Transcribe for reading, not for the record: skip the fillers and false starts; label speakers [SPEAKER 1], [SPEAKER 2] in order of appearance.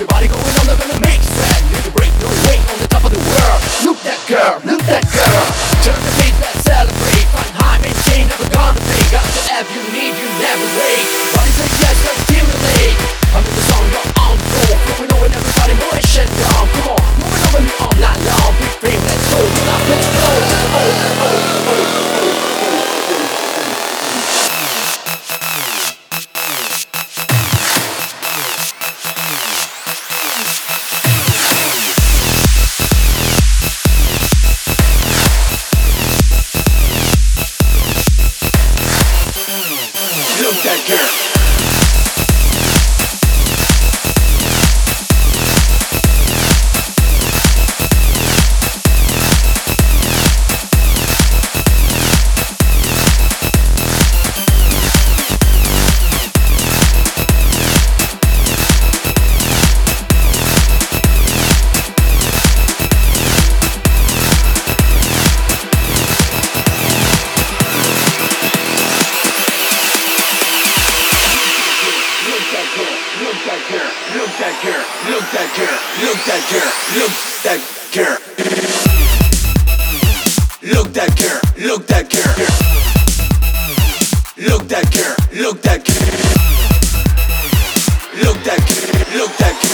[SPEAKER 1] Everybody going on, they're gonna make sweat. You can break your weight on the top of the world. Look that girl, look that girl. Turn the beat, let's celebrate. Flying high, maintain, never gonna pay. Got the app you need, you never wait. Body say yes, let's stimulate. Under the song, you're on floor. Flowing over everybody, motion down. Come on, moving over me all night long. Big frame, let's go. Now let's go. Look that girl. Look that girl, look that girl, look that girl, look that girl, look that girl. Look that girl, look that girl. Look that girl, look that girl. Look that girl, look that girl.